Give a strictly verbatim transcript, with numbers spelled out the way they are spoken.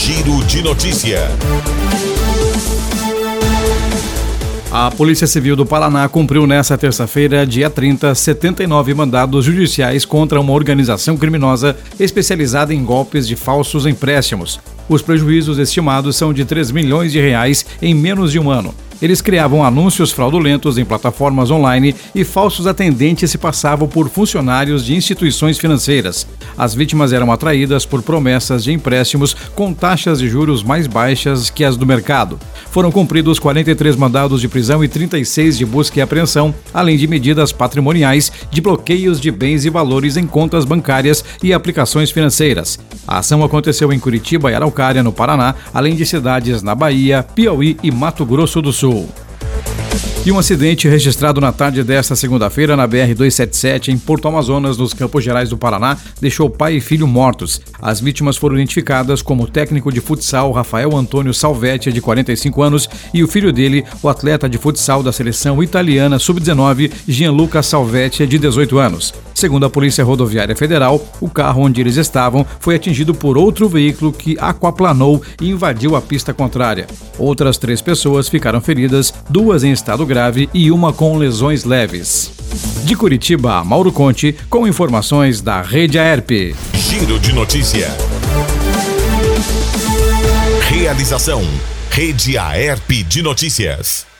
Giro de Notícia. A Polícia Civil do Paraná cumpriu nesta terça-feira, dia trinta, setenta e nove mandados judiciais contra uma organização criminosa especializada em golpes de falsos empréstimos. Os prejuízos estimados são de três milhões de reais em menos de um ano. Eles criavam anúncios fraudulentos em plataformas online e falsos atendentes se passavam por funcionários de instituições financeiras. As vítimas eram atraídas por promessas de empréstimos com taxas de juros mais baixas que as do mercado. Foram cumpridos quarenta e três mandados de prisão e trinta e seis de busca e apreensão, além de medidas patrimoniais de bloqueios de bens e valores em contas bancárias e aplicações financeiras. A ação aconteceu em Curitiba e Araucária, no Paraná, além de cidades na Bahia, Piauí e Mato Grosso do Sul. E um acidente registrado na tarde desta segunda-feira na B R duzentos e setenta e sete, em Porto Amazonas, nos Campos Gerais do Paraná, deixou pai e filho mortos. As vítimas foram identificadas como o técnico de futsal Rafael Antônio Salvetti, de quarenta e cinco anos, e o filho dele, o atleta de futsal da seleção italiana sub dezenove, Gianluca Salvetti, de dezoito anos. Segundo a Polícia Rodoviária Federal, o carro onde eles estavam foi atingido por outro veículo que aquaplanou e invadiu a pista contrária. Outras três pessoas ficaram feridas, duas em estado grave e uma com lesões leves. De Curitiba, Mauro Conte, com informações da Rede Aerp. Giro de Notícia. Realização: Rede Aerp de Notícias.